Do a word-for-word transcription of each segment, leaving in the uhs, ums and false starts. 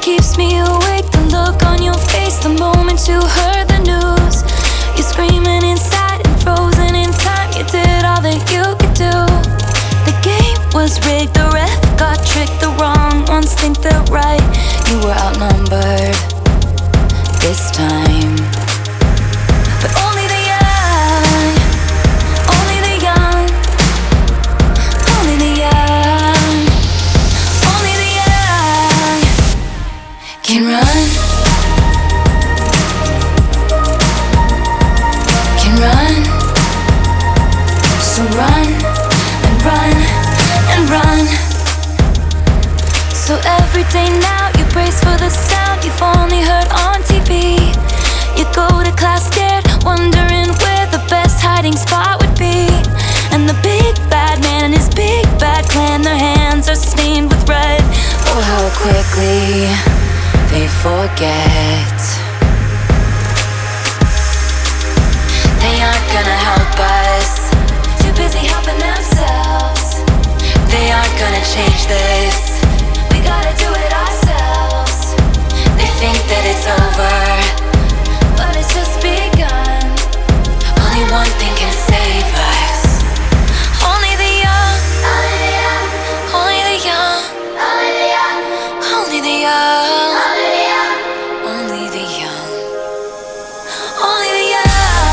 keeps me awake, the look on your face the moment you heard the news. You're screaming inside and frozen in time. You did all that you could do. The game was rigged, the ref got tricked. The wrong ones think they're right. You were outnumbered this time. But only the young, only the young, only the young, only the young can run, can run. So run and run and run. So every day now you brace for the sound you've only heard on T V. You go to class scared, wondering where the best hiding spot would be. And the big bad man and his big bad clan, their hands are stained with red. Oh, how quickly they forget. They aren't gonna help us, too busy helping themselves. They aren't gonna change this, we gotta do it ourselves. They think that it's over, but it's just begun. Only one thing can save us. Only the young, only the young, only the young, only the young, only the young, only the young,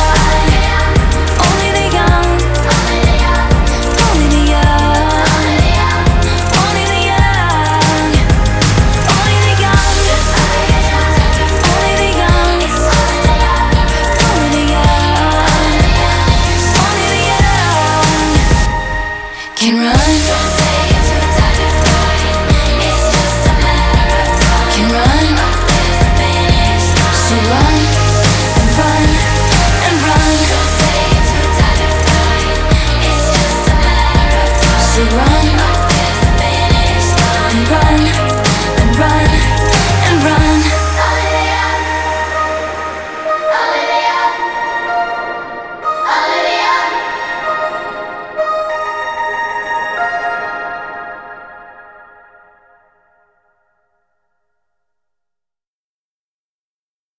only the young, only the young, only the young, only the young, only the young, only the young, only the young can run.